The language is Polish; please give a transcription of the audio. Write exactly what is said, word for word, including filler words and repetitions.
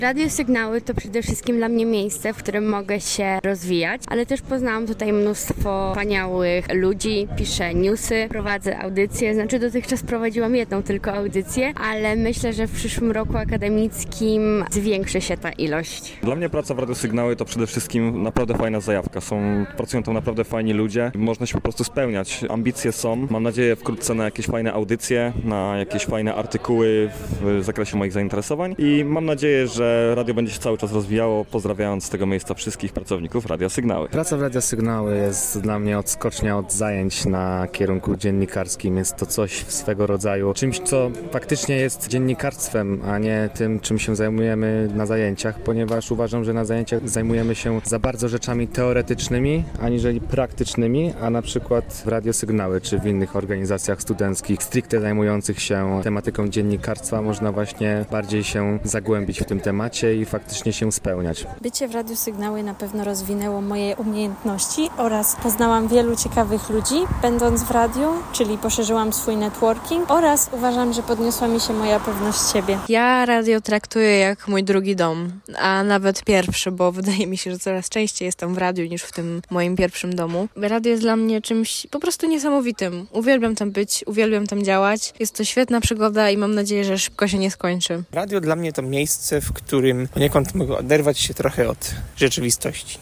Radio Sygnały to przede wszystkim dla mnie miejsce, w którym mogę się rozwijać, ale też poznałam tutaj mnóstwo wspaniałych ludzi, piszę newsy, prowadzę audycje, znaczy dotychczas prowadziłam jedną tylko audycję, ale myślę, że w przyszłym roku akademickim zwiększy się ta ilość. Dla mnie praca w Radio Sygnały to przede wszystkim naprawdę fajna zajawka. Są, pracują tam naprawdę fajni ludzie, można się po prostu spełniać. Ambicje są, mam nadzieję wkrótce na jakieś fajne audycje, na jakieś fajne artykuły w zakresie moich zainteresowań i mam nadzieję, że radio będzie się cały czas rozwijało, pozdrawiając z tego miejsca wszystkich pracowników Radia Sygnały. Praca w Radio Sygnały jest dla mnie odskocznia od zajęć na kierunku dziennikarskim. Jest to coś swego rodzaju czymś, co faktycznie jest dziennikarstwem, a nie tym, czym się zajmujemy na zajęciach, ponieważ uważam, że na zajęciach zajmujemy się za bardzo rzeczami teoretycznymi, aniżeli praktycznymi, a na przykład w Radio Sygnały czy w innych organizacjach studenckich stricte zajmujących się tematyką dziennikarstwa można właśnie bardziej się zagłębić w tym temacie i faktycznie się spełniać. Bycie w Radiu Sygnały na pewno rozwinęło moje umiejętności oraz poznałam wielu ciekawych ludzi, będąc w radiu, czyli poszerzyłam swój networking oraz uważam, że podniosła mi się moja pewność siebie. Ja radio traktuję jak mój drugi dom, a nawet pierwszy, bo wydaje mi się, że coraz częściej jestem w radiu niż w tym moim pierwszym domu. Radio jest dla mnie czymś po prostu niesamowitym. Uwielbiam tam być, uwielbiam tam działać. Jest to świetna przygoda i mam nadzieję, że szybko się nie skończy. Radio dla mnie to miejsce, w którym poniekąd mogę oderwać się trochę od rzeczywistości.